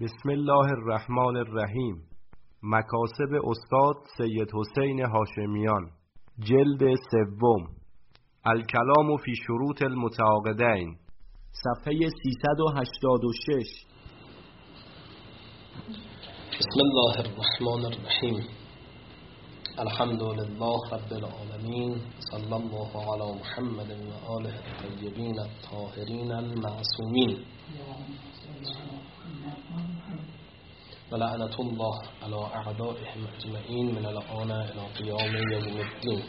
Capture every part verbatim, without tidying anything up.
بسم الله الرحمن الرحیم. مکاسب استاد سید حسین هاشمیان، جلد سوم، الکلام فی شروط المتعاقدین، صفحه سیصد و هشتاد و شش. بسم الله الرحمن الرحیم. الحمد لله رب العالمین، صلی الله علی محمد و آله الطیبین الطاهرین المعصومین و لعنت الله علی اعدائهم اجمعین من الآن الی قیام یوم الدین.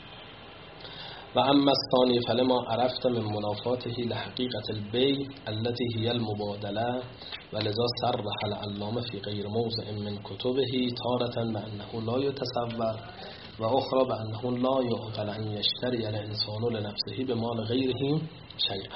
و اما الثانی فلما عرفت من منافاته لحقیقة البیع التي هي المبادله ولذا صرح العلامه في غیر موضع من کتبه تارة بأنه لا يتصور و اخرى بأنه لا يعقل ان يشتري الانسان لنفسه بمال غیره شیئا.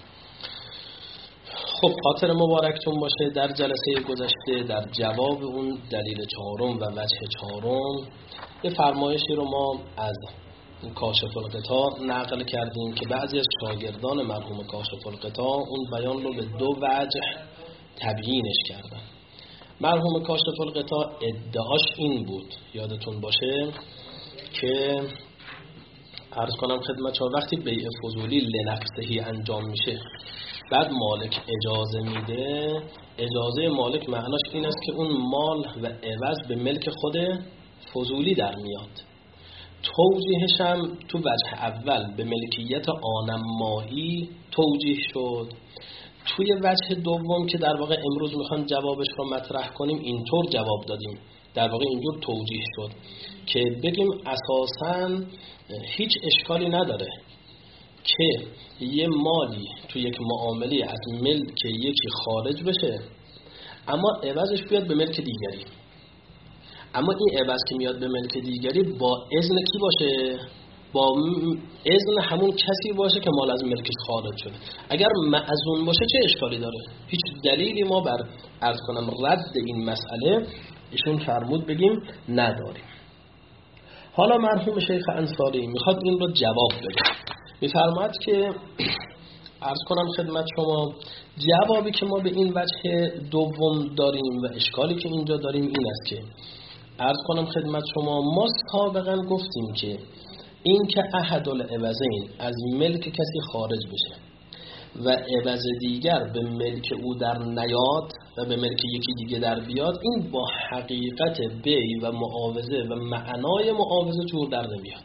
خب خاطر مبارکتون باشه، در جلسه گذشته در جواب اون دلیل چهارم و وجه چهارم یه فرمایشی رو ما از کاشف الغطا نقل کردیم که بعضی از شاگردان مرحوم کاشف الغطا اون بیان رو به دو وجه تبیینش کردن. مرحوم کاشف الغطا ادعاش این بود، یادتون باشه که عرض کنم خدمت شما، وقتی بیع فضولی لنفسهی انجام میشه بعد مالک اجازه میده، اجازه مالک معناش این است که اون مال و عوض به ملک خود فضولی در میاد. توجیهش هم تو وجه اول به ملکیت آنمایی توجیه شد، توی وجه دوم که در واقع امروز میخوام جوابش رو مطرح کنیم اینطور جواب دادیم، در واقع اینجور توجیه شد که بگیم اساساً هیچ اشکالی نداره که یه مالی تو یک معامله از ملک یکی خارج بشه اما عوضش بیاد به ملک دیگری، اما این عوض که میاد به ملک دیگری با اذن کی باشه؟ با اذن همون کسی باشه که مال از ملکش خارج شده. اگر معذون باشه چه اشکالی داره؟ هیچ دلیلی ما بر عرض کنم رد این مسئله ایشون فرمود بگیم نداریم. حالا مرحوم شیخ انصاری میخواد این رو جواب بده، میفرماید که عرض کنم خدمت شما جوابی که ما به این وجه دوم داریم و اشکالی که اینجا داریم این است که عرض کنم خدمت شما ما سابقا گفتیم که این که احد العوضین از ملک کسی خارج بشه و عوض دیگر به ملک او در نیاد و به ملک یکی دیگه در بیاد، این با حقیقت بیع و معاوضه و معنای معاوضه جور در نمیاد.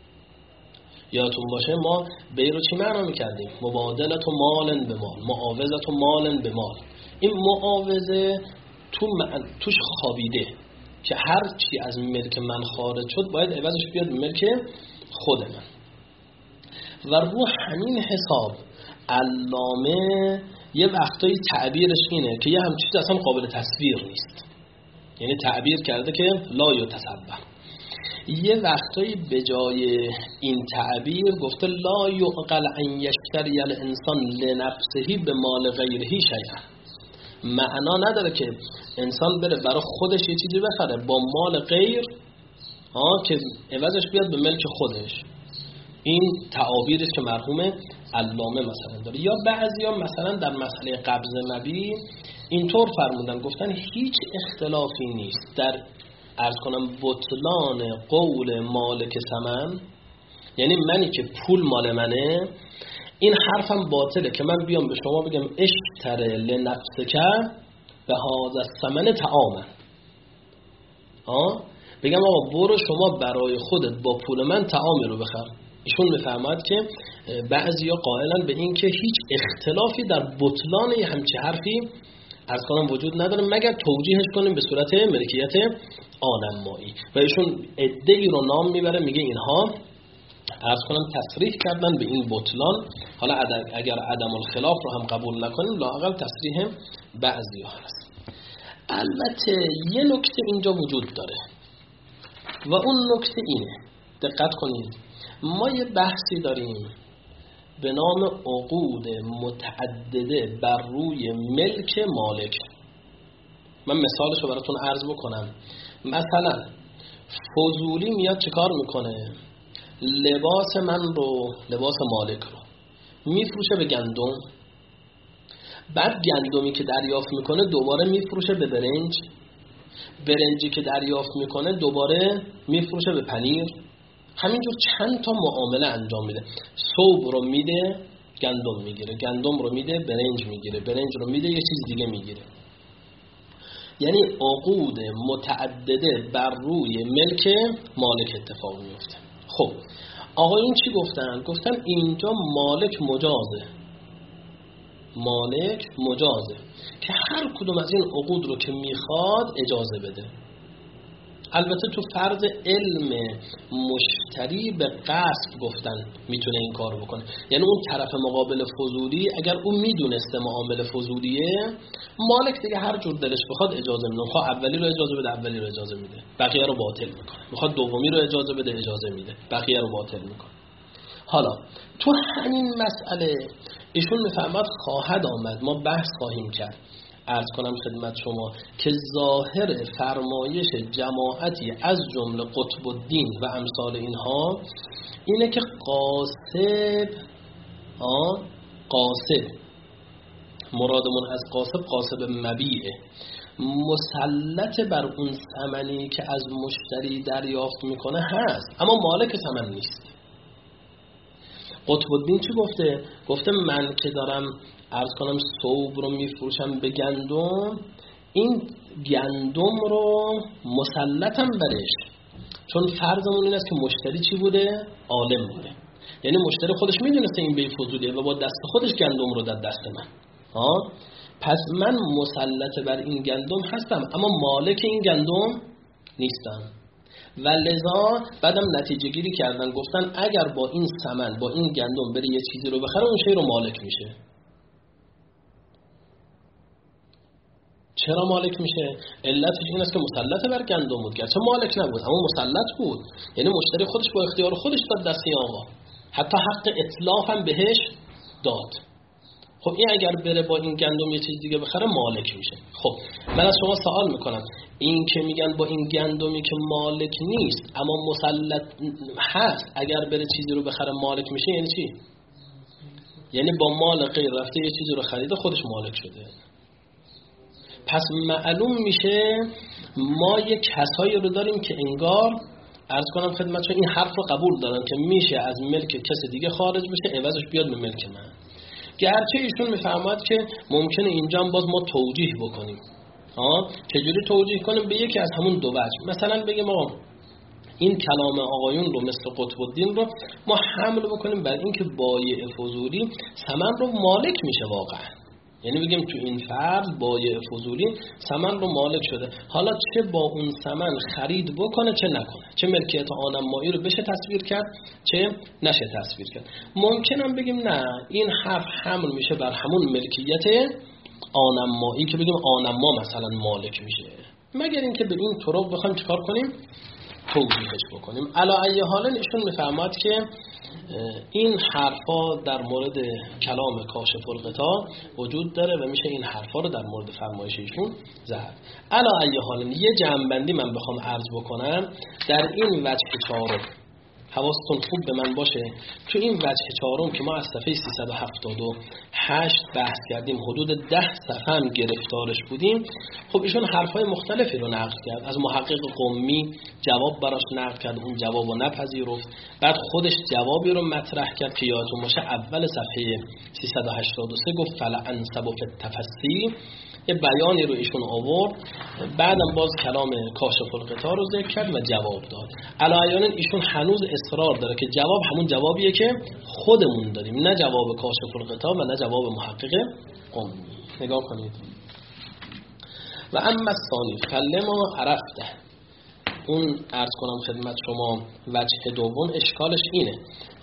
یادتون باشه ما بیع رو چی معنا میکردیم؟ مبادلت و مالن به مال، معاوضت و مالن به مال. این معاوضه تو معنی توش خوابیده که هر چی از ملک من خارج شد باید عوضش بیاد به ملک خود من. و رو همین حساب علامه یه وقتایی تعبیرش اینه که یه همچین چیز اصلا قابل تصویر نیست، یعنی تعبیر کرده که لا یتصور. یه وقتایی به جای این تعبیر گفته لا یعقل ان یشتری الانسان لنفسه به مال غیره شیئا. معنا نداره که انسان بره برای خودش یه چیزی بخره با مال غیر ها که عوضش بیاد به ملک خودش. این تعابیری که مرحوم علامه مثلا داره. یا بعضیا مثلا در مسئله قبض مبیع اینطور فرمودن، گفتن هیچ اختلافی نیست در عرض کنم بطلان قول مالک ثمن، یعنی منی که پول مال منه این حرفم باطله که من بیام به شما بگم اشتر لنفسک به هذا الثمن طعاما، ها بگم آقا برو شما برای خودت با پول من طعامی رو بخر. ایشون میفرماید که بعضیا قائلن به این که هیچ اختلافی در بطلان یه همچه حرفی عرض کنم وجود نداره مگر توجیهش کنیم به صورت ملکیت آنمایی. و ایشون عده‌ای رو نام میبره میگه اینها عرض کنم تصریح کردن به این بطلان. حالا اگر عدم الخلاف رو هم قبول نکنیم لااقل تصریح بعضی ها هست. البته یه نکته اینجا وجود داره و اون نکته اینه، دقت کنید، ما یه بحثی داریم به نام عقود متعدده بر روی ملک مالک. من مثالشو براتون عرض بکنم. مثلا فضولی میاد چه کار میکنه؟ لباس من رو، لباس مالک رو میفروشه به گندم بعد گندمی که دریافت میکنه دوباره میفروشه به برنج، برنجی که دریافت میکنه دوباره میفروشه به پنیر. همینجور چند تا معامله انجام میده. ثوب رو میده گندم میگیره، گندم رو میده برنج میگیره، برنج رو میده یه چیز دیگه میگیره. یعنی عقود متعدده بر روی ملک مالک اتفاق میفته. خب آقایون چی گفتن؟ گفتن اینجا مالک مجازه، مالک مجازه که هر کدوم از این عقود رو که میخواد اجازه بده. البته تو فرض علم مشتری به قصد گفتن میتونه این کار بکنه، یعنی اون طرف مقابل فضولی اگر اون میدونسته معامله فضولیه، مالک دیگه هر جور دلش بخواد اجازه میده. میخواد اولی رو اجازه بده اولی رو اجازه میده، بقیه رو باطل میکنه. میخواد دومی رو اجازه بده اجازه میده، بقیه رو باطل میکنه. حالا تو همین مسئله ایشون میفهمد خواهد آمد، ما بحث خواهیم کرد. عرض کنم خدمت شما که ظاهر فرمایش جماعتی از جمله قطب الدین و امثال اینها اینه که قاصب آه قاصب مرادمون از قاصب قاصب مبیعه، مسلط بر اون ثمنی که از مشتری دریافت میکنه هست، اما مالک ثمن نیست. قطب الدین چی گفته؟ گفته من که دارم عرض کنم ثوب رو میفروشم به گندم، این گندم رو مسلطم برش، چون فرضمون این است که مشتری چی بوده؟ عالم بوده. یعنی مشتری خودش میدونسته این بی فضولیه و با دست خودش گندم رو داد دست من. ها؟ پس من مسلط بر این گندم هستم اما مالک این گندم نیستم. و لذا بعدم نتیجه گیری کردن، گفتن اگر با این ثمن با این گندم بری یه چیزی رو بخره اون شی رو مالک میشه. چرا مالک میشه؟ علتش این است که مسلط بر گندم بود، گرچه مالک نبود اما مسلط بود. یعنی مشتری خودش با اختیار خودش داد دست این آقا، حتی حق اطلاف هم بهش داد. خب این اگر بره با این گندم یه چیز دیگه بخره مالک میشه. خب من از شما سوال میکنم، این که میگن با این گندمی که مالک نیست اما مسلط هست اگر بره چیزی رو بخره مالک میشه، یعنی چی؟ یعنی با مال غیر رفته یه چیزی رو خریده خودش مالک شده. پس معلوم میشه ما یک کسایی رو داریم که انگار عرض کنم خدمتشون این حرف رو قبول دارن که میشه از ملک کسی دیگه خارج بشه عوضش بیاد به ملک من. گرچه ایشون میفهمد که ممکنه اینجا باز ما توجیه بکنیم. ها چجوری توجیه کنیم؟ به یکی از همون دو وجه. مثلا بگیم آقا این کلام آقایون رو مثل قطب الدین رو ما حمل بکنیم بر اینکه بایع فضولی ثمن رو مالک میشه واقعا. یعنی بگیم تو این فرض بایع فضولی ثمن رو مالک شده، حالا چه با اون ثمن خرید بکنه چه نکنه، چه ملکیت آنمایی رو بشه تصویر کرد چه نشه تصویر کرد. ممکنم بگیم نه این حرف حمل میشه بر همون ملکیت آنمایی که بگیم آنما مثلا مالک میشه، مگر اینکه به این طرق بخوایم چیکار کنیم؟ توضیحش بکنیم. علی ای حال ایشون میفرماد که این حرفا در مورد کلام کاشف الغطا وجود داره و میشه این حرفا رو در مورد فرمایش ایشون زد. علی ای حال یه جمع‌بندی من بخوام عرض بکنم در این وجه چهارم، حواستون خوب به من باشه، تو این وجه چهارم که ما از صفحه سیصد و هفتاد و هشت بحث کردیم، حدود ده صفحه هم گرفتارش بودیم. خب ایشون حرفای مختلفی رو نقل کرد، از محقق قمی جواب براش نقل کرد، اون جواب رو نپذیرفت، بعد خودش جوابی رو مطرح کرد که یادتون باشه اول صفحه سیصد و هشتاد و سه گفت فلا انسب فی التفصیل، یه بیانی رو ایشون آورد، بعدم باز کلام کاشف الغطا رو ذکر کرد و جواب داد. علایان ایشون هنوز اصرار داره که جواب همون جوابیه که خودمون داریم، نه جواب کاشف الغطا و نه جواب محقق قمی. نگاه کنید. و اما الثانی فلما عرفته، اون عرض کنم خدمت شما وجه دوم اشکالش اینه،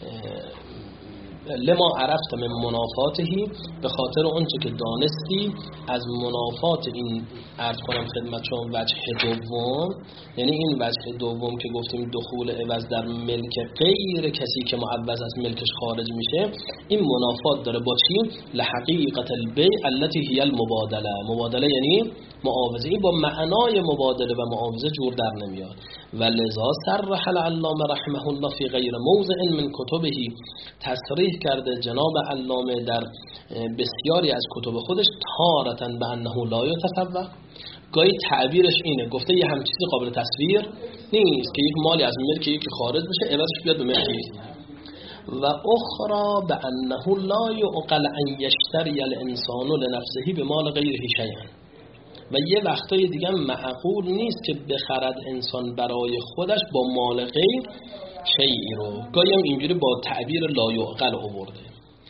لما عرفت من منافاتهی، به خاطر اونچه که دانستی از منافات این عرض کنم خدمت شما وجه دوم، یعنی این وجه دوم که گفتیم دخول عوض در ملک غیر کسی که معوض از ملکش خارج میشه، این منافات داره با چی؟ لحقیقت البیع التي هی المبادله. مبادله یعنی معاوضه، این با معنای مبادله و معاوضه جور در نمیاد. و لذا صرح العلامه رحمه الله فی غیر موضع من کتبه، تصریح کرده جناب علامه در بسیاری از کتب خودش تارةً به انه لا یتصور، گاهی تعبیرش اینه، گفته یه همچین چیزی قابل تصویر نیست که یک مالی از ملک یکی خارج بشه عوضش بیاد به ملک یکی، و اخرى به انه لا یعقل ان یشتری الانسان لنفسه بمال غیره شیئا، و یه وقتای دیگه معقول نیست که بخرد انسان برای خودش با مال غیر شیئی رو، گاهی هم اینجوری با تعبیر لا یعقل آورده.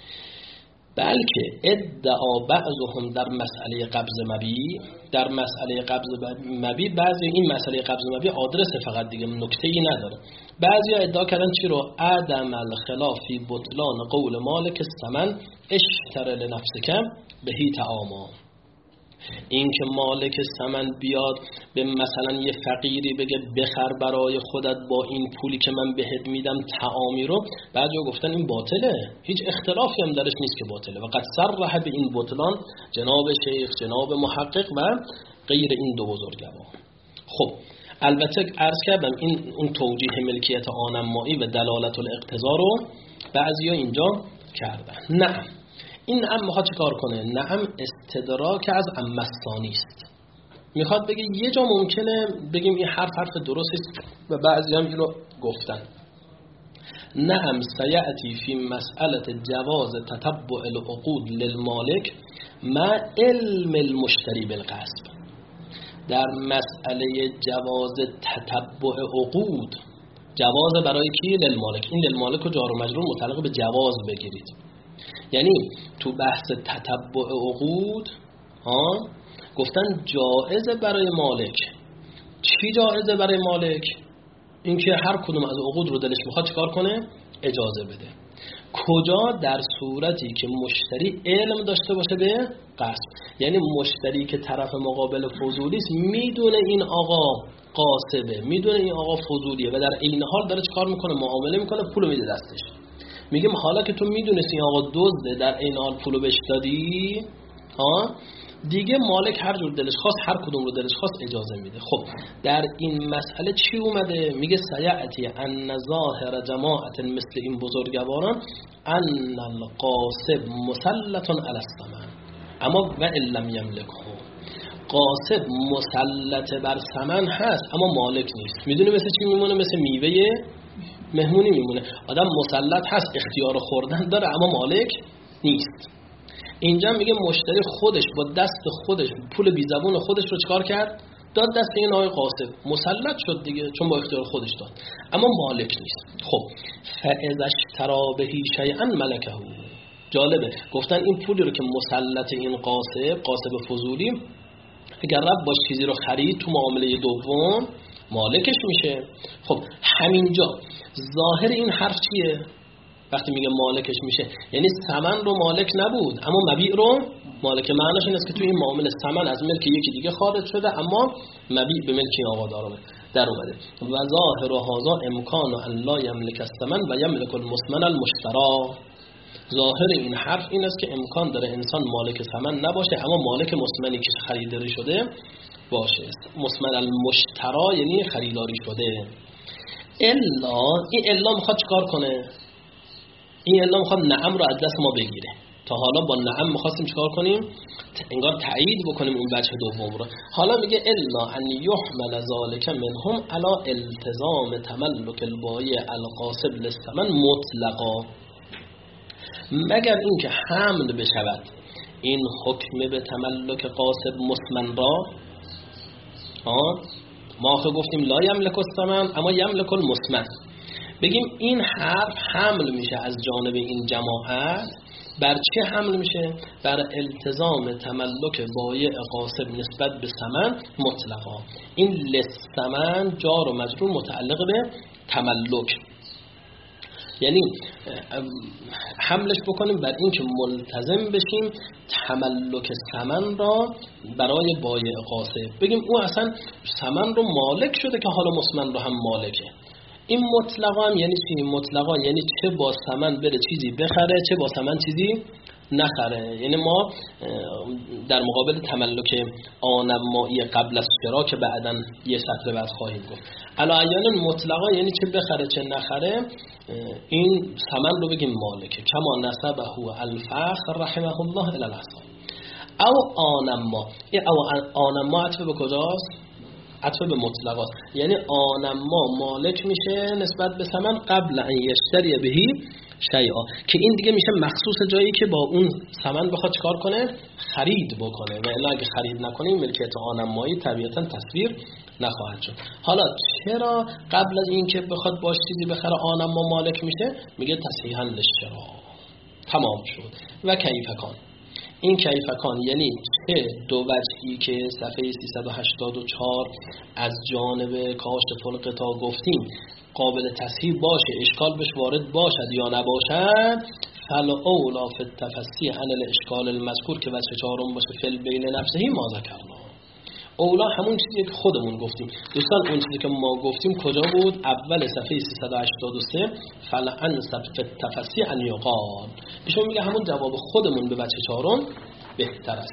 بلکه ادعا بعضهم در مسئله قبض مبیع، در مسئله قبض مبیع بعضی این مسئله قبض مبیع آدرس فقط دیگه نکته‌ای نداره، بعضی ادعا کردن چی رو؟ عدم الخلافی بطلان قول مالک الثمن اشتر لنفسک بهی تعاما، این که مالک ثمن بیاد به مثلا یه فقیری بگه بخر برای خودت با این پولی که من بهت میدم طعامی رو، بعضیا گفتن این باطله، هیچ اختلافی هم درش نیست که باطله، و قد صرح به این بطلان جناب شیخ، جناب محقق و غیر این دو بزرگوار. خب البته عرض کردم این اون توجیه ملکیت آنمایی و دلالت الاقتضا رو بعضیا اینجا کردن. نه این نعم میخواد چه کار کنه؟ نعم استدراک از امستانی است، میخواد بگه یه جا ممکنه بگیم این حرف حرف درستی است و بعضی هم اینو گفتن. نعم سیأتی فی مسئله جواز تتبع العقود للمالک مع علم المشتری بالغصب، در مسئله جواز تتبع عقود، جواز برای کی؟ للمالک، این للمالک و جار و مجرور متعلق به جواز بگیرید، یعنی تو بحث تتبع عقود ها گفتن جائزه برای مالک. چی جائزه برای مالک؟ اینکه هر کدوم از عقود رو دلش میخواد چیکار کنه؟ اجازه بده. کجا؟ در صورتی که مشتری علم داشته باشه به قصد، یعنی مشتری که طرف مقابل فضولی است میدونه این آقا قاصبه، میدونه این آقا فضولیه و در این حال داره چیکار میکنه؟ معامله میکنه، پولو میده دستش. میگم حالا که تو میدونستی این آقا دزده، در این حال پولو بهش دادی، ها دیگه مالک هر جور دلش خواست، هر کدوم رو دلش خواست اجازه میده. خب در این مسئله چی اومده؟ میگه سیأتی ان ظاهر جماعت مثل این بزرگواران ان القاصب مسلط علی الثمن، اما و ان لم یملکه، قاصب مسلط بر ثمن هست اما مالک نیست. میدونی مثل چی میمونه؟ مثل میوه مهمونی میمونه، آدم مسلط هست اختیار خوردن داره اما مالک نیست. اینجا میگه مشتری خودش با دست خودش پول بی زبون خودش رو چکار کرد؟ داد دست این آقای قاصب، مسلط شد دیگه چون با اختیار خودش داد اما مالک نیست. خب فاذا اشترى به شیئا ملکه، جالبه گفتن این پولی رو که مسلط این قاصب، قاصب فضولی، اگر رب باش چیزی رو خرید تو معامله دوم مالکش میشه. خب همینجا ظاهر این حرف چیه؟ وقتی میگه مالکش میشه یعنی ثمن رو مالک نبود اما مبیع رو مالک. معناش این است که توی این معامله ثمن از ملک یکی دیگه خارج شده اما مبیع به ملک آقا در اومده. و ظاهر هذا امکان ان لا یملک الثمن و یملک المثمن المشترى، ظاهر این حرف این است که امکان داره انسان مالک ثمن نباشه اما مالک مثمنی که خریداری شده باشه. مثمن المشترى یعنی خریداری شده. الا این الا میخواد چیکار کنه؟ این الا میخواد نعم رو از دست ما بگیره. تا حالا با نعم میخواستیم چیکار کنیم؟ انگار تایید بکنیم اون وجه دوم رو. حالا میگه الا ان یحمل ذلک منهم علی التزام تملک البایع القاصب للثمن مطلقا، مگر اینکه حمل بشود این حکم به تملک قاصب مثمن را. آه ما خب گفتیم لا یملک الثمن اما یملک المثمن، بگیم این حرف حمل میشه از جانب این جماعت بر چه حمل میشه؟ بر التزام تملک بایع قاصب نسبت به ثمن مطلقا. این لثمن جار و مجرور متعلق به تملک، یعنی حملش بکنیم بر این که ملتزم بشیم تملک ثمن را برای بایع قاصب، بگیم او اصلا ثمن رو مالک شده که حالا مثمن رو هم مالکه. این مطلقا هم یعنی چی؟ مطلقا یعنی چه با ثمن بره چیزی بخره چه با ثمن چیزی نخره. یعنی ما در مقابل تملک آنمایی قبل از شرا که بعداً یه سطر بعد خواهیم گفت، علاعیان مطلقا یعنی چه بخره چه نخره، این ثمن رو بگیم مالکه. کما نسبه الفخر رحمه الله الی الاصحاب. او آنما، این او آنما عطف به کجاست؟ عطف به مطلقات. یعنی آنما مالک میشه نسبت به ثمن قبل ان یشتری بهی شیئا، که این دیگه میشه مخصوص جایی که با اون ثمن بخواد چکار کنه؟ خرید بکنه. و الا اگه خرید نکنه این ملکیت آنمایی طبیعتا تصویر نخواهد شد. حالا چرا قبل از این که بخواد باش چیزی بخره آنما مالک میشه؟ میگه تصحیحاً للشرا. تمام شد. و کیفکان، این کیفکان یعنی چه دو وجهی که صفحه سیصد و هشتاد و چهار از جانب کاشف الغطا گفتیم قابل تصحیح باشه، اشکال بهش وارد باشد یا نباشد، فل اولا فی التفصیح عن الاشکال المذکور که وجه چهارم باشه فی البین نفسه ما ذکرنا. اولا همون چیزی که خودمون گفتیم. دوستان اون چیزی که ما گفتیم کجا بود؟ اول صفحه سیصد و هشتاد و سه، فل انسب فی التفصیح ان یقال. ایشون میگه همون جواب خودمون به وجه چهارم بهتر است.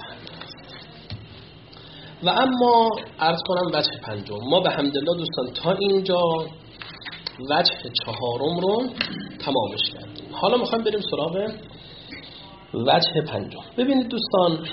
و اما عرض کنم وجه پنجم، ما به حمدالله دوستان تا اینجا وجه چهارم رو تمامش کردیم. حالا میخوایم بریم سراغ وجه پنجم. ببینید دوستان،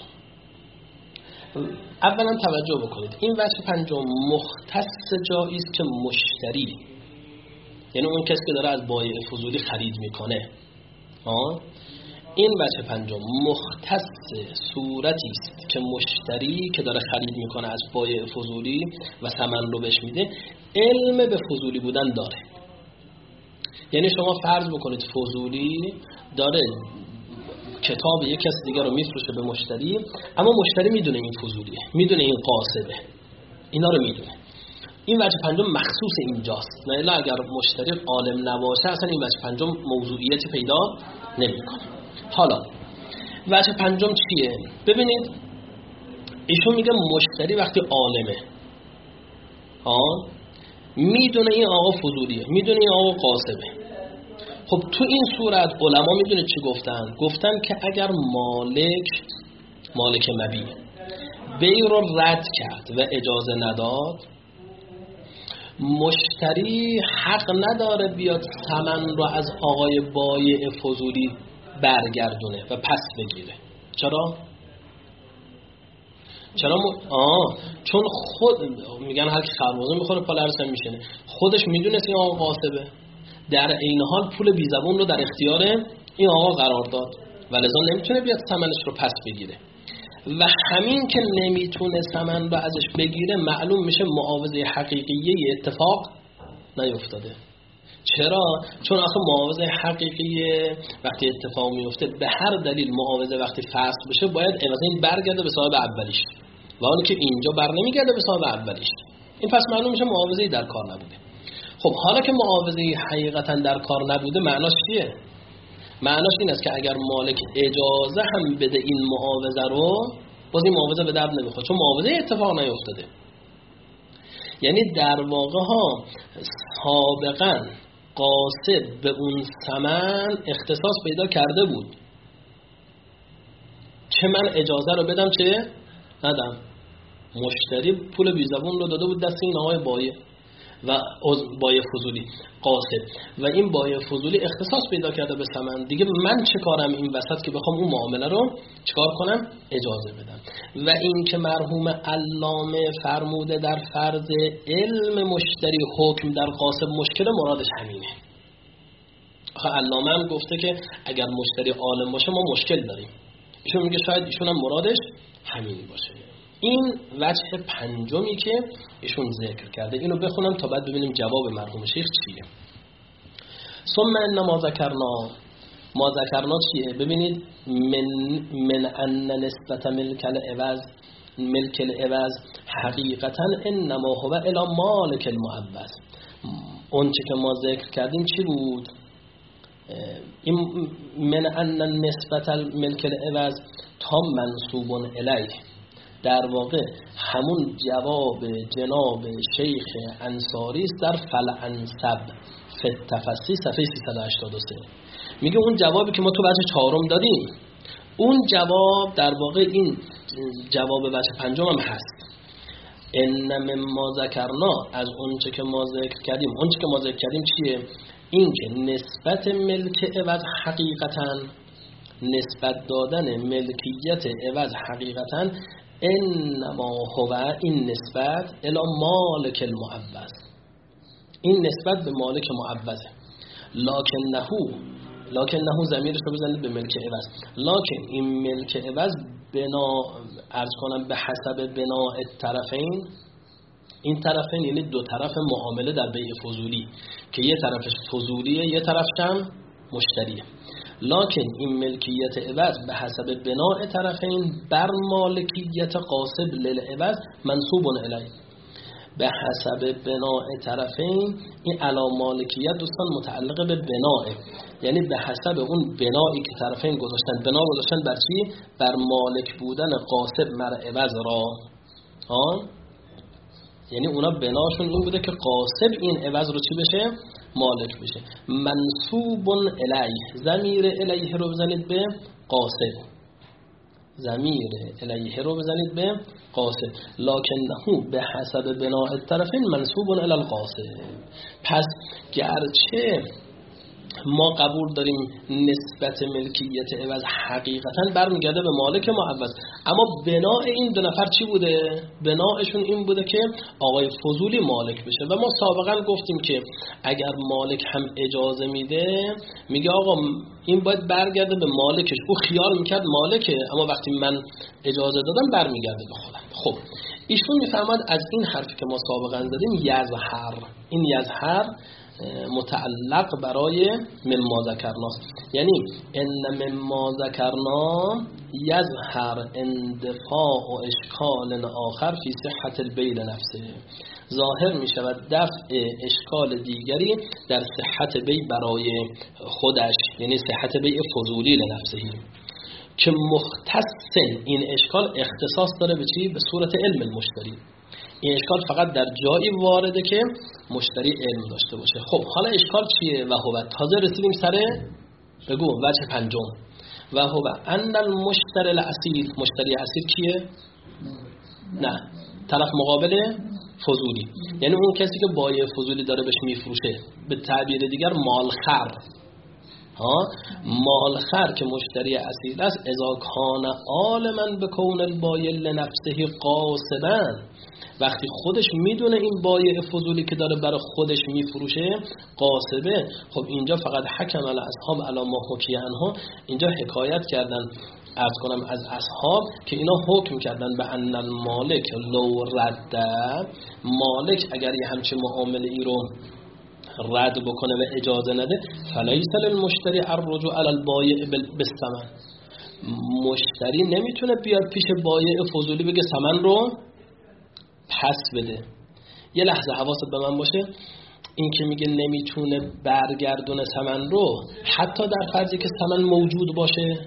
اولا توجه بکنید، این وجه پنجم مختص جایی است که مشتری، یعنی اون کسی که داره از بایع فضولی خرید میکنه، آه این وجه پنجم مختص صورتی است که مشتری که داره خرید میکنه از بایع فضولی و ثمن رو بهش میده علم به فضولی بودن داره. یعنی شما فرض بکنید فضولی داره کتاب یک کس دیگر رو میفروشه به مشتری، اما مشتری میدونه این فضولیه، میدونه این قاصده، اینا رو میدونه. این وجه پنجم مخصوص اینجاست. نه الا اگر مشتری عالم نباشه اصلا این وجه پنجم موضوعیتی پیدا نمیکنه. حالا وجه پنجم چیه؟ ببینید ایشون میگه مشتری وقتی عالمه، ها میدونه این آقا فضولیه، میدونه این آقا قاصده. خب تو این صورت علما میدونه چی گفتن؟ گفتن که اگر مالک مالک مبیع بیع رو رد کرد و اجازه نداد، مشتری حق نداره بیاد ثمن رو از آقای بایع فضولی برگردونه و پس بگیره. چرا؟ چرا م... آه چون خود میگن هر کی خربزه میخوره پا لرزش میشنه، خودش میدونه این آقا قاصبه، در این حال پول بی زبون رو در اختیار این آقا قرار داد و لذا نمیتونه بیاد ثمنش رو پس بگیره. و همین که نمیتونه ثمن رو ازش بگیره معلوم میشه معاوضه حقیقیه اتفاق نیفتاده. چرا؟ چون آخه معاوضه حقیقیه وقتی اتفاق میفته به هر دلیل معاوضه وقتی فسخ بشه باید عوض این برگرده به صاحب اولیش، و اون که اینجا بر نمیگرده به صاحب اولیش. این پس معلوم میشه معاوضه‌ای در کار نبوده. خب حالا که معاوضه‌ای حقیقتا در کار نبوده معناش چیه؟ معناش این است که اگر مالک اجازه هم بده این معاوضه رو، باز این معاوضه به درد نمیخوره چون معاوضه اتفاق نیفتاده. یعنی در واقع ها سابقا قاصد به اون ثمن اختصاص پیدا کرده بود، چه من اجازه رو بدم چه ندم. مشتری پول بی زبون رو داده بود دست این آقای بایع و بایع فضولی قاصد، و این بایع فضولی اختصاص پیدا کرده به ثمن. دیگه من چه کارم این وسط که بخوام اون معامله رو چیکار کنم؟ اجازه بدم. و این که مرحوم علامه فرموده در فرض علم مشتری حکم در قاصد مشکل، مرادش همینه. آخه علامه هم گفته که اگر مشتری عالم باشه ما مشکل داریم، ایشون میگه شاید ایشون هم مرادش همین باشه. این وجه پنجمی که ایشون ذکر کرده، اینو بخونم تا بعد ببینیم جواب مرحوم شیخ چیه. ثم ان ما ذکرنا، ما ذکرنا چیه؟ ببینید من من ان نسبت ملک العوض ملک العوض حقیقتا انما هو الی مالک المعوض. اون چی که ما ذکر کردیم چی بود؟ این من ان نسبت ملک العوض تا منصوب الیه، در واقع همون جواب جناب شیخ انصاری است در فل انسب فی التفصیل صفحه سیصد و هشتاد و سه. میگه اون جوابی که ما تو بحث چهارم دادیم اون جواب در واقع این جواب وجه پنجم هم هست. ان مما ذکرنا، از اون چه که ما ذکر کردیم. اون چه که ما ذکر کردیم چیه؟ این که نسبت ملک عوض حقیقتاً، نسبت دادن ملکیت عوض حقیقتاً، انما هو، این نسبت الی مالک المعوض، این نسبت به مالک معوضه. لکنه، لکنه ضمیرش رو بزنید به ملک عوض. لکن این ملک عوض بنا، عرض کنم به حسب بناء طرفین، این طرفین یعنی دو طرف معامله در بیع فضولی که یه طرفش فضولیه یه طرفش هم مشتریه. لکن این ملکیت عوض به حسب بناء طرفین بر مالکیت قاصب للعوض منصوب الیه. به حسب بناء طرفین، این علا مالکیت دوستان متعلق به بناء، یعنی به حسب اون بنایی که طرفین گذاشتن. بنا گذاشتن بر چی؟ بر مالک بودن قاصب مر عوض را. آن یعنی اونا بناشون این بوده که قاصب این عوض رو چی بشه؟ مالک بشه. منصوب الیه، ضمیر الیه رو بزنید به قاصب، ضمیر الیه رو بزنید به قاصد. لکنه به حسب بناء الطرفین منصوب الی القاصد. پس گرچه ما قبول داریم نسبت ملکیت عوض حقیقتا برمیگرده به مالک معوض، اما بناء این دو نفر چی بوده؟ بناءشون این بوده که آقای فضولی مالک بشه. و ما سابقا گفتیم که اگر مالک هم اجازه میده، میگه آقا این باید برگرده به مالکش. او خیار میکرد مالکه، اما وقتی من اجازه دادم برمیگرده به خودم. خب ایشون میفهمد از این حرفی که ما سابقا زدیم یظهر، این یظهر متعلق برای مما ذکرناست، یعنی ان مما ذکرنا یظهر اندفاع و اشکال آخر فی صحت البیع نفسه. ظاهر می شود دفع اشکال دیگری در صحت بیع برای خودش، یعنی صحت بیع فضولی لنفسه، که مختص این اشکال اختصاص داره به چی؟ به صورت علم المشتری. این اشکال فقط در جایی وارده که مشتری علم داشته باشه. خب حالا اشکال چیه؟ و هو، تازه رسیدیم سر بگو وجه پنجم. و هو ان المشتری الاصیل، مشتری اصیل کیه؟ نه، طرف مقابل فضولی، یعنی اون کسی که بایع فضولی داره بهش میفروشه، به تعبیر دیگر مالخر. ها، مالخر که مشتری اصیل است، اذا کان عالما بکون البایع لنفسه قاصدا، وقتی خودش میدونه این بایع فضولی که داره برای خودش میفروشه قاصبه. خب اینجا فقط حکم علی اصحاب علی ما حکی عنها، اینجا حکایت کردن عرض کنم از اصحاب که اینا حکم کردن به ان المالک لو رد، مالک اگر یه همچین معامله ای رو رد بکنه و اجازه نده، فلیس للمشتری الرجوع علی البایع بالثمن، مشتری نمیتونه بیاد پیش بایع فضولی بگه ثمن رو پس بده. یه لحظه حواست به من باشه، این که میگه نمیتونه برگردونه ثمن رو، حتی در فرضی که ثمن موجود باشه،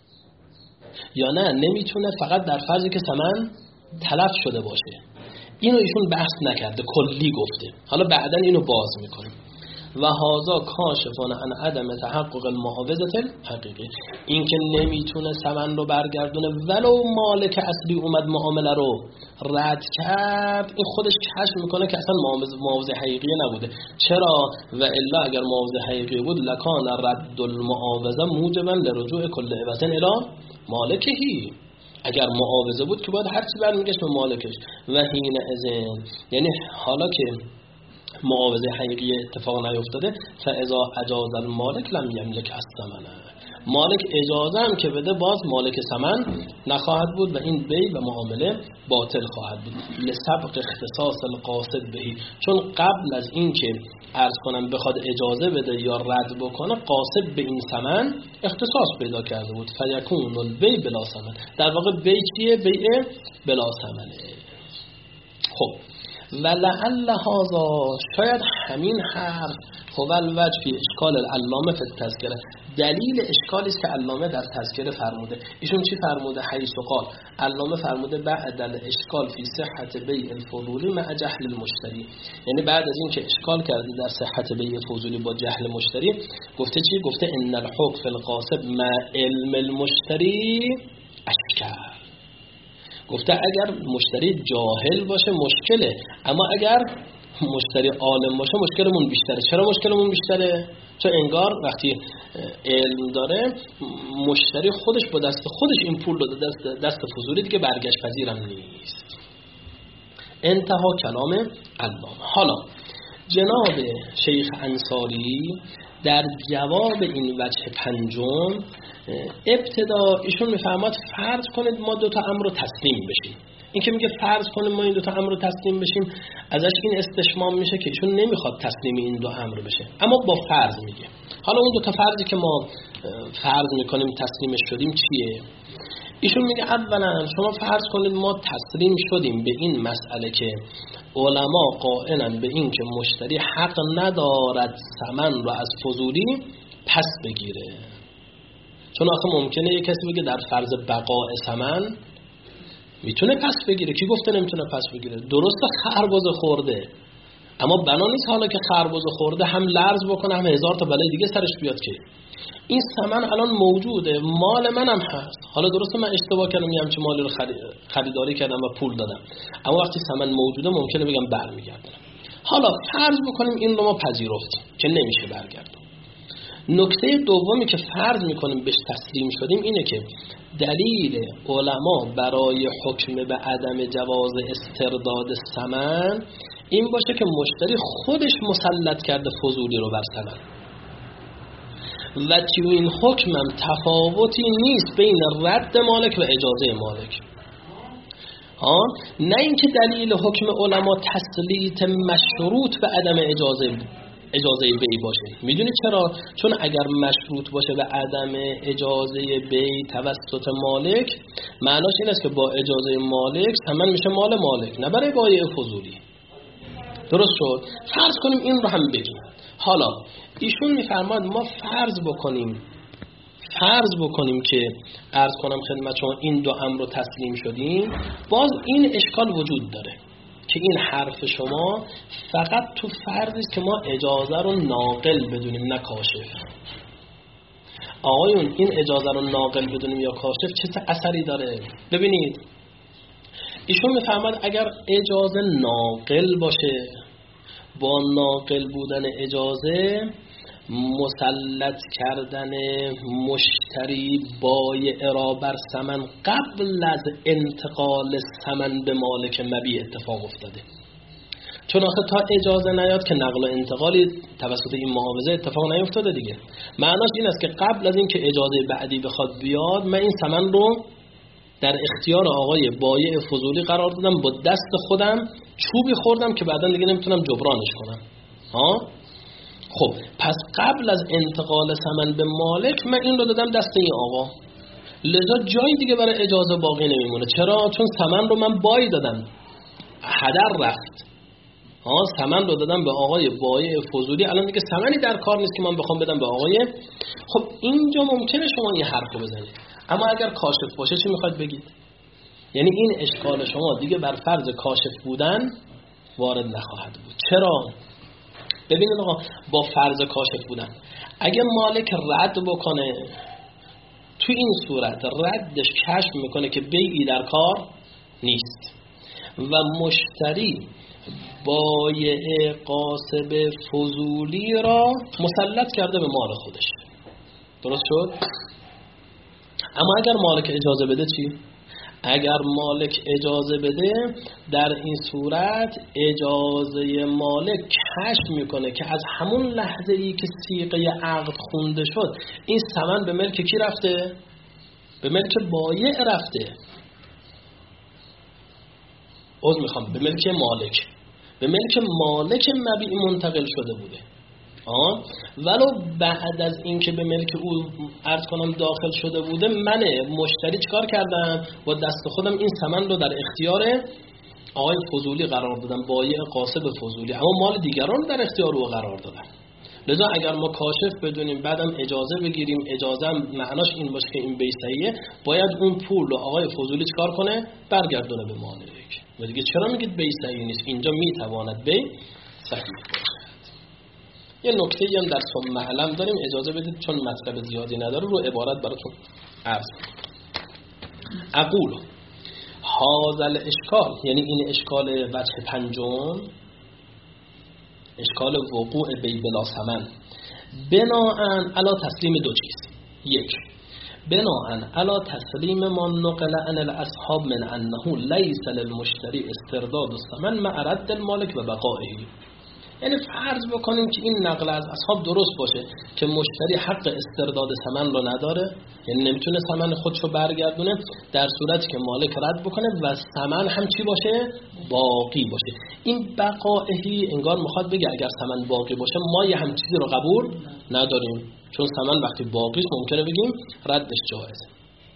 یا نه نمیتونه فقط در فرضی که ثمن تلف شده باشه. اینو ایشون بحث نکرده، کلی گفته. حالا بعدن اینو باز میکنیم. و هازا کاشفان عن عدم تحقق المعاوضه الحقیقی، این که نمیتونه ثمن رو برگردونه ولو مالک اصلی اومد معامله رو رد کرد، این خودش کشف میکنه که اصلا معاوضه حقیقی نبوده. چرا؟ و الا اگر معاوضه حقیقی بود لکان رد المعاوضه موجبا لرجوع کل عوض الی مالکهی، اگر معاوضه بود که باید هر چی برمیگشت به مالکش. و حین اذن، یعنی حالا که معاوضه حقیقی اتفاق نیفتاده، فاذا اجاز المالک لم یملک الثمن، مالک اجازه هم که بده باز مالک ثمن نخواهد بود و این بیع و معامله باطل خواهد بود. لسبق اختصاص القاصد بهی، چون قبل از این که عرض کنم بخواد اجازه بده یا رد بکنه، قاصد به این ثمن اختصاص پیدا کرده بود. فیکون البیع بلا ثمن، در واقع بیع چیه؟ بیع بلا ثمنه. خب ولعل هذا، شاید همین حرف هو الوجه فی اشکال العلامه فی التذکره، دلیل اشکالی است که علامه در تذکره فرموده. ایشون چی فرموده؟ حیث قال، علامه فرموده بعد الاشکال فی صحت بیع الفضولی مع جهل المشتری، یعنی بعد از این که اشکال کرده در صحت بیع فضولی با جهل مشتری، گفته چی؟ گفته ان الحکم فی القاصد مع علم المشتری اشکال. گفته اگر مشتری جاهل باشه مشکله، اما اگر مشتری عالم باشه مشکلمون بیشتره. چرا مشکلمون بیشتره؟ چون انگار وقتی علم داره مشتری خودش با دست خودش این پول داده دست, دست فضولی، دیگه برگشت پذیرم نیست. انتها کلام علامه. حالا جناب شیخ انصاری در جواب این وجه پنجم ابتدا ایشون میفرماد فرض کنید ما دو تا امر رو تسلیم بشیم. این که میگه فرض کنیم ما این دو تا امر رو تسلیم بشیم، ازش این استشمام میشه که ایشون نمیخواد تسلیم این دو امر بشه، اما با فرض میگه. حالا اون دو تا فرضی که ما فرض میکنیم تسلیمش شدیم چیه؟ ایشون میگه اولا شما فرض کنید ما تسلیم شدیم به این مسئله که علما قائلن به این که مشتری حق ندارد ثمن رو از فضولی پس بگیره. چون آخه ممکنه یک کسی بگه در فرض بقاء ثمن میتونه پس بگیره. کی گفته نمیتونه پس بگیره؟ درسته خربزه خورده، اما بنا نیست حالا که خربزه خورده هم لرز بکنه هم هزار تا بلای دیگه سرش بیاد که این ثمن الان موجوده، مال منم هست. حالا درسته من اشتباه کردم میگم چه مالی رو خریداری کردم و پول دادم، اما وقتی ثمن موجوده ممکنه بگم برمیگردم. حالا فرض بکنیم این رو ما پذیرفتیم که نمیشه برگردم. نکته دومی که فرض میکنیم بهش تسلیم شدیم اینه که دلیل علما برای حکم به عدم جواز استرداد ثمن این باشه که مشتری خودش مسلط کرده فضولی رو بر ثمن و تو این حکمم تفاوتی نیست بین رد مالک و اجازه مالک. ها، نه اینکه دلیل حکم علما تسلیط مشروط به عدم اجازه اجازه بی باشه. میدونی چرا؟ چون اگر مشروط باشه به عدم اجازه بی توسط مالک، معناش این است که با اجازه مالک ثمن میشه مال مالک، نه برای بایع فضولی. درست شد؟ فرض کنیم این رو هم بگیم. حالا ایشون میفرماد ما فرض بکنیم فرض بکنیم که عرض کنم خدمت شما این دو امر رو تسلیم شدیم، باز این اشکال وجود داره که این حرف شما فقط تو فرضی است که ما اجازه رو ناقل بدونیم نه کاشف. آقایون این اجازه رو ناقل بدونیم یا کاشف چه اثری داره؟ ببینید ایشون میفرماد اگر اجازه ناقل باشه، با ناقل بودن اجازه مسلط کردن مشتری بایع را بر ثمن قبل از انتقال ثمن به مالک مبیع اتفاق افتاده. چون آخه تا اجازه نیاد که نقل و انتقالی توسط این معاوضه اتفاق نیفتاده دیگه. معناش این است که قبل از این که اجازه بعدی بخواد بیاد، من این ثمن رو در اختیار آقای بایع فضولی قرار دادم، با دست خودم چوبی خوردم که بعدا دیگه نمیتونم جبرانش کنم. ها؟ خب پس قبل از انتقال ثمن به مالک من این رو دادم دست این آقا، لذا جایی دیگه برای اجازه باقی نمیمونه. چرا؟ چون ثمن رو من بای دادم، هدر رفت. ها، ثمن رو دادم به آقای بایع فضولی، الان دیگه ثمنی در کار نیست که من بخوام بدم به آقای. خب اینجا ممکنه شما یه حرفو بزنید، اما اگر کاشف باشه چی میخواد بگید؟ یعنی این اشکال شما دیگه بر فرض کاشف بودن وارد نخواهد بود. چرا؟ ببینید آقا، با فرض کاشف بودن اگه مالک رد بکنه، تو این صورت ردش کشف میکنه که بیعی در کار نیست و مشتری بایع قاصب فضولی را مسلط کرده به مال خودش. درست شد؟ اما اگر مالک اجازه بده چی؟ اگر مالک اجازه بده، در این صورت اجازه مالک کشف میکنه که از همون لحظه ای که صیغه عقد خونده شد این ثمن به ملک کی رفته؟ به ملک بایع رفته. عذر میخوام، به ملک مالک به ملک مالک مبیع منتقل شده بوده. آه؟ ولو بعد از این که به ملک او عرض کنم داخل شده بوده، من مشتری چکار کردم؟ با دست خودم این ثمن رو در اختیار آقای فضولی قرار دادم، بایع قاصب فضولی، اما مال دیگران رو در اختیار او قرار دادم. لذا اگر ما کاشف بدونیم بعدم اجازه بگیریم، اجازه معناش این باشه که این بی صحیحه، باید اون پول رو آقای فضولی چکار کنه؟ برگردونه به مالک. و دیگه چرا میگید بی صحیح نیست؟ اینجا میتواند بی صحیح باشد. یه نکته هم در ثم علم داریم، اجازه بدید چون مطلب زیادی نداره رو عبارت براتون عرض اقول هذا الاشکال، یعنی این اشکال وجه پنجم، اشکال وقوع بی بلا ثمن، بناءً علی تسلیم دو چیز. یک، بناءً علی تسلیم ما نقل عن الاصحاب من انه لیس للمشتری استرداد الثمن مع رد المالک و بقائه. یعنی فرض بکنیم که این نقل از اصحاب درست باشه که مشتری حق استرداد ثمن رو نداره، یعنی نمیتونه ثمن خودش رو برگردونه، در صورتی که مالک رد بکنه و ثمن هم چی باشه؟ باقی باشه. این بقائهی انگار میخواد بگه اگر ثمن باقی باشه ما یه هم چیزی رو قبول نداریم، چون ثمن وقتی باقی است ممکنه بگیم ردش جایزه.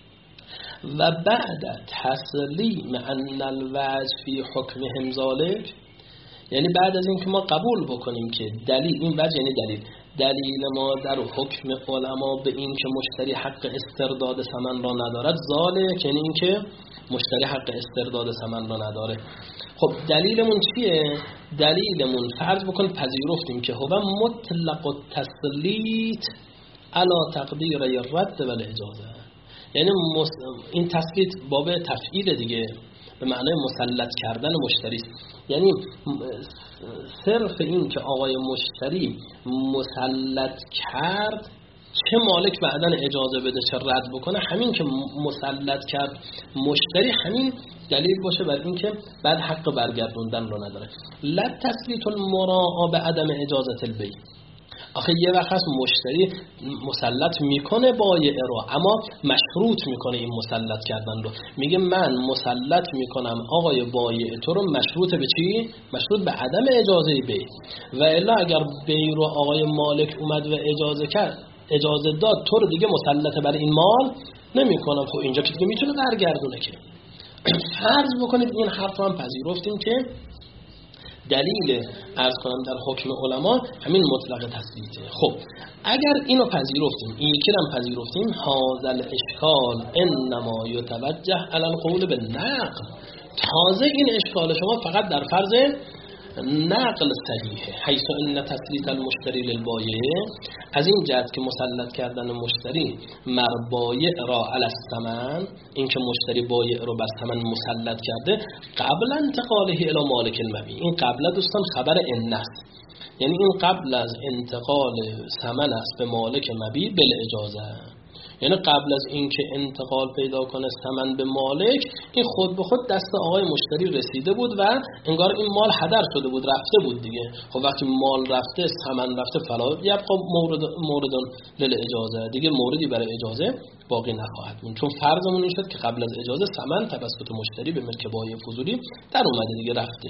و بعد تسلیم ان الوجه فی حکمهم ذلک، یعنی بعد از این که ما قبول بکنیم که دلیل این وجه، یعنی دلیل دلیل ما در حکم علما به این که مشتری حق استرداد ثمن را ندارد ذالک، یعنی این که مشتری حق استرداد ثمن را نداره. خب دلیلمون چیه؟ دلیلمون فرض بکن پذیرفتیم که هو مطلق التسلیط علی تقدیر الرد و الاجازه، یعنی این تسلیط باب تفعیل دیگه، به معنای مسلط کردن مشتری، یعنی صرف این که آقای مشتری مسلط کرد، چه مالک بعداً اجازه بده چه رد بکنه، همین که مسلط کرد مشتری همین دلیل باشه بر این که بعد حق برگردوندن رو نداره. لا تسلیط المراعا به عدم اجازت البیع. آخه یه وقت هست مشتری مسلط میکنه بایع رو، اما مشروط میکنه این مسلط کردن رو، میگه من مسلط میکنم آقای بایع تو رو مشروط به چی؟ مشروط به عدم اجازه بیع. و الا اگر بیع رو آقای مالک اومد و اجازه کرد، اجازه داد، تو رو دیگه مسلط بر این مال نمیکنم، تو اینجا که دیگه میتونه برگردونه. که فرض بکنید این حرف رو هم پذیرفتیم که دلیل عرض کنم در حکم علما همین مطلق تسلیطه. خب اگر اینو پذیرفتیم، این یکی رو پذیرفتیم، هذا الاشکال انما یتوجه علی القول بالنقل، تازه این اشکال شما فقط در فرض نقل صحیحه، حیث ان تسلیط المشتری للبایع، از این جهت که مسلط کردن مشتری مر بایع را علی الثمن، این که مشتری بایع رو بر ثمن مسلط کرده، قبل انتقاله الی مالک المبیع. این قبل دوستان خبر ان است، یعنی این قبل از انتقال ثمن است به مالک مبیع بالاجازه، یعنی قبل از اینکه انتقال پیدا کنه ثمن به مالک، این خود به خود دست آقای مشتری رسیده بود و انگار این مال هدر شده بود، رفته بود دیگه. خب وقتی مال رفته، ثمن رفته، فلا یبقى مورد مورد للاجازه، دیگه موردی برای اجازه باقی نخواهد بود، چون فرضمون این شد که قبل از اجازه ثمن توسط مشتری به ملک بایع فضولی در اومده دیگه، رفته.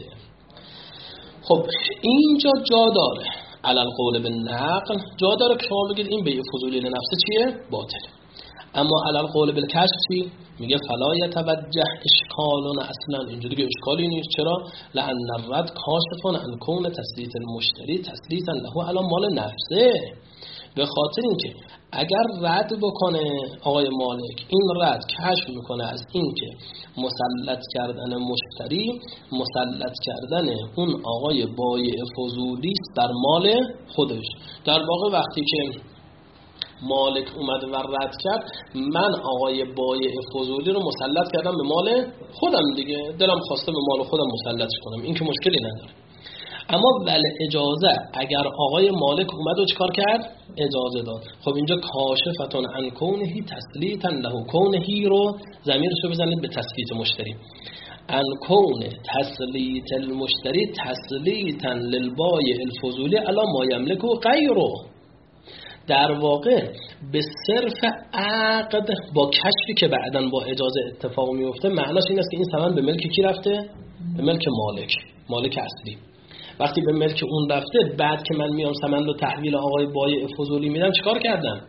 خب اینجا جا داره علی القول بالنقل، جا داره که شما بگید این بیع فضولی لنفسه چیه؟ باطل. اما علی القول بالکشف چی؟ میگه فلا یتوجه اشکالون اصلا، اینجا دیگه اشکالی نیست. چرا؟ لان الرد کاشفون عن کون تسلیط المشتری تسلیطا له علی مال نفسه، به خاطر اینکه اگر رد بکنه آقای مالک، این رد کشف میکنه از اینکه مسلط کردن مشتری مسلط کردن اون آقای بایع فضولی است در مال خودش. در واقع وقتی که مالک اومد و رد کرد، من آقای بایع فضولی رو مسلط کردم به مال خودم دیگه، دلم خواسته به مال خودم مسلطش کنم، این که مشکلی نداره. اما ول اجازه، اگر آقای مالک اومد و چیکار کرد؟ اجازه داد. خب اینجا کاشفتون عن کونهی تسلیطا له، کونهی رو ضمیرش رو بزنید به تسلیط مشتری، عن کون تسلیط المشتری تسلیطا للبایع الفضولی علی ما یملک و غیره، در واقع به صرف عقد با کشفی که بعداً با اجازه اتفاق میفته، معناش این است که این ثمن به ملک کی رفته؟ به ملک مالک، مالک اصلی. وقتی به ملک اون رفته، بعد که من میام ثمن رو تحویل آقای بایع فضولی میدم، چیکار کردم؟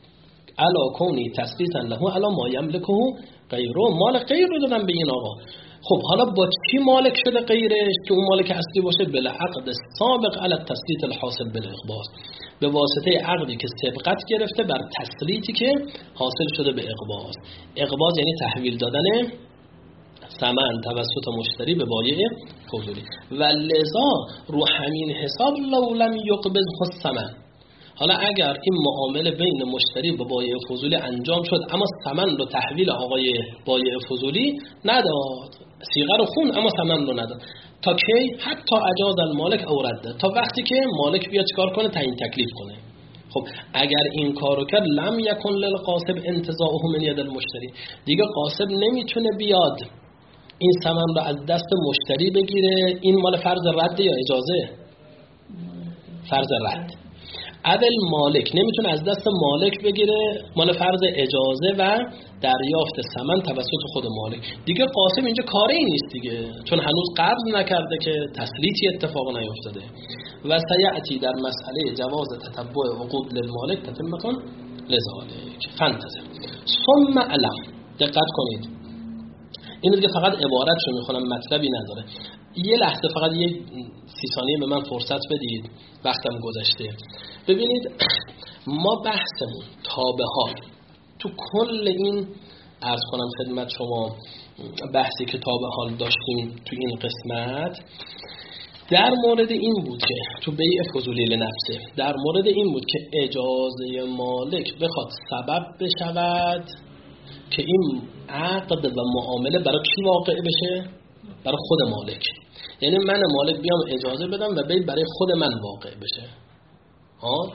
علا کونی تسلیطا له علی ما یملکه غیره، مال غیر رو دادم به این آقا. خب حالا با چی مالک شده غیرش که اون مالک اصلی باشه؟ بالعقد سابق علی التسلیط الحاصل بالاقباض، به واسطه عقدی که سبقت گرفته بر تسلیطی که حاصل شده به اقباض. اقباض یعنی تحویل دادن ثمن توسط مشتری به بایع فضولی. و لذا رو همین حساب لو لم یقبض الثمن، حالا اگر این معامله بین مشتری و بایع فضولی انجام شد اما ثمن رو تحویل آقای بایع فضولی نداد، صیغه رو خون اما ثمن رو نداد، تا کی؟ حتی اجاز المالک او رده، تا وقتی که مالک بیاد چیکار کنه؟ تعیین تکلیف کنه. خب اگر این کارو کرد لم یکن للقاصب انتزاعه من ید المشتری، دیگه قاصب نمیتونه بیاد این ثمن رو از دست مشتری بگیره. این مال فرض رد یا اجازه؟ فرض رد. عدل مالک نمیتونه از دست مالک بگیره، مال فرض اجازه و دریافت ثمن توسط خود مالک. دیگه قاسم اینجا کاری نیست دیگه، چون هنوز قبض نکرده که تسلیطی اتفاق نیفتاده. و سیأتی در مسئله جواز تتبع عقود للمالک تتمتون لذالک فانتظر ثم علم. دقت کنید، این دیگه فقط عبارتشو میخونم، مطلبی نداره. یه لحظه فقط یه سی ثانیه به من فرصت بدید، وقتم گذشته. ببینید ما بحثمون تا به حال تو کل این عرض کنم خدمت شما بحثی که تا به حال داشتیم تو این قسمت در مورد این بود که تو بیع فضولی لنفسه، در مورد این بود که اجازه مالک بخواد سبب بشود که این عقد و معامله برای کی واقع بشه؟ برای خود مالک. یعنی من مالک بیام اجازه بدم و بیع برای خود من واقع بشه. ها؟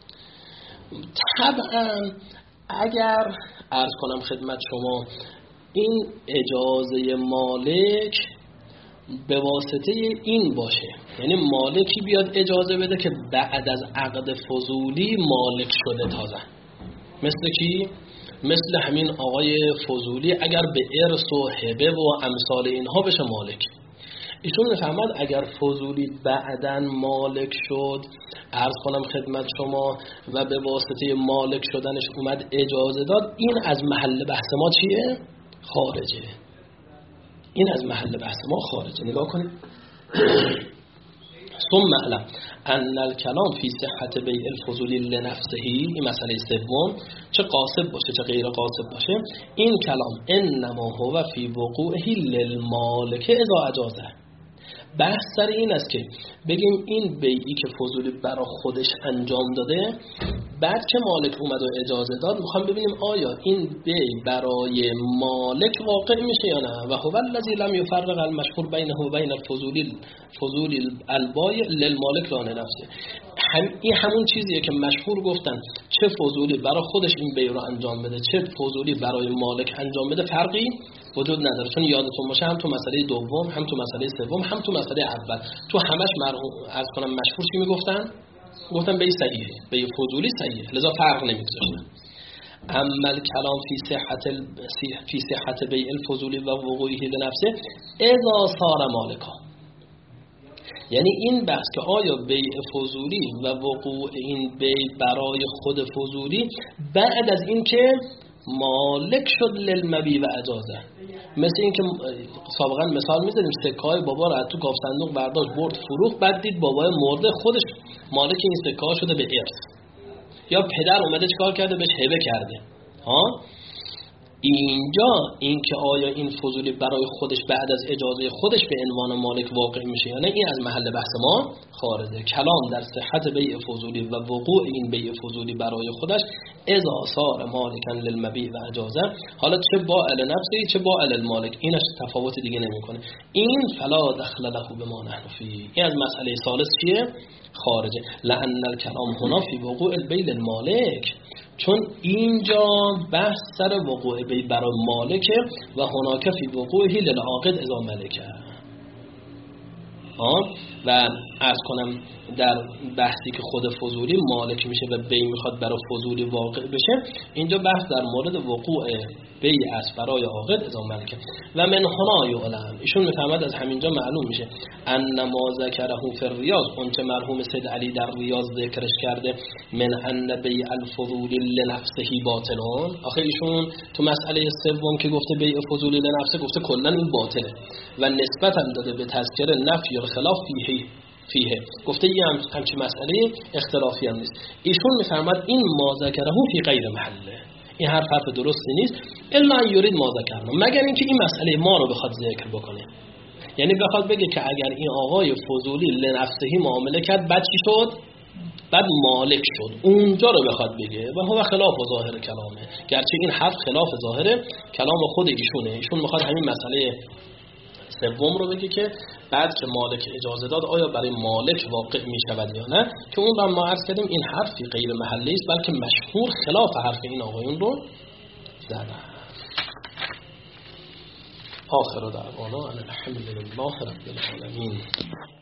طبعا اگر عرض کنم خدمت شما این اجازه مالک به واسطه این باشه، یعنی مالکی بیاد اجازه بده که بعد از عقد فضولی مالک شده تازه، مثل کی؟ مثل همین آقای فضولی اگر به ارث و هبه و امثال اینها بشه مالک. ایشون میفهمد اگر فضولی بعدن مالک شد، عرض کنم خدمت شما، و به واسطه مالک شدنش اومد اجازه داد، این از محل بحث ما چیه؟ خارجه. این از محل بحث ما خارجه. نگاه کنید. ثم اعلم ان الکلام فی صحت بیع الفضولی لنفسه، این مسئله سوم، چه قاصب باشه چه غیر قاصب باشه، این کلام انما هو فی وقوعه للمالک اذا اجازه. بحث سر این است که بگیم این بیعی که فضولی برای خودش انجام داده، بعد که مالک اومد و اجازه داد، میخوام ببینیم آیا این بیع برای مالک واقع میشه یا نه. و هو الذی لم یفرق المشهور بینه و بین الفضولی فضولی البایع للمالک لا نفسه. هم این همون چیزیه که مشهور گفتن چه فضولی برای خودش این بیع رو انجام بده چه فضولی برای مالک انجام بده فرقی وجود نداره. چون یادتون باشه هم تو مسئله دوم هم تو مسئله سوم هم تو مسئله اول تو همش مرحوم عرض کنم مشهور چی میگفتن؟ گفتن بیع صحیحه، بیع فضولی صحیحه، لذا فرق نمیگذاشتن. اما الکلام فی صحت فی صحت بیع الفضولی و وقوعه لنفسه اذا صار مالکا، یعنی این بحث که آیا بیع فضولی و وقوع این بیع برای خود فضولی بعد از این که مالک شد للمبیع و اجازه، مثل این که سابقا مثال میزنیم سکه های بابا رو تو گاف صندوق برداشت برد فروخت، بعد دید بابای مرده خودش مالک این سکه ها شده به ارث، یا پدر اومده چیکار کرده بهش هبه کرده. ها اینجا این که آیا این فضولی برای خودش بعد از اجازه خودش به عنوان مالک واقع میشه یا نه، این از محل بحث ما خارجه. کلام در صحت بیع فضولی و وقوع این بیع فضولی برای خودش اذا صار مالکا للمبیع و اجازه، حالا چه با ال نفسی چه با ال المالک، اینش تفاوت دیگه نمیکنه. این فلا دخل له بما نحن فی، این از مسئله ثالث چیه؟ خارجه. لأن الکلام هنا فی وقوع البیع للمالک، چون اینجا بحث سر وقوع بیع برای مالکه و هناک فی وقوعه للعاقد اذا ملکه. و عرض کنم در بحثی که خود فضولی مالک میشه و بی میخواد برای فضولی واقع بشه، اینجا بحث در مورد وقوع بی است برای عاقد اذا ملکه. و من هنا یعلم، ایشون میفهمد از همینجا معلوم میشه ان ما ذکره فی الریاض، اون چه مرحوم سید علی در ریاض ذکرش کرده، من ان بیع الفضولی لنفسه باطلون. آخه ایشون تو مسئله سوم که گفته بیع فضولی لنفسه گفته کلا این باطله و نسبت هم داده به تذکر نفی الخلاف فیه فیه گفته یه هم همچی مسئله اختلافی هم نیست. ایشون میفرماد این ما ذکره فی غیر محله، این حرف حرف درستی نیست، الا ان یرید ما ذکرنا، مگر اینکه این مسئله ما رو بخواد ذکر بکنه، یعنی بخواد بگه که اگر این آقای فضولی لنفسهی معامله کرد بعد چی شد؟ بعد مالک شد، اونجا رو بخواد بگه و هو خلاف ظاهر کلامه، گرچه این حرف خلاف ظاهر کلام خود ایشونه. ایشون میخواد همین مسئله سوم رو بگه که بعد که مالک اجازه داد آیا برای مالک واقع می شود یا نه، که اون رو ما عرض کردیم این حرفی غیر محلی است بلکه مشهور خلاف حرف این آقایون رو زدن. آخر دعوانا الحمد لله رب العالمین.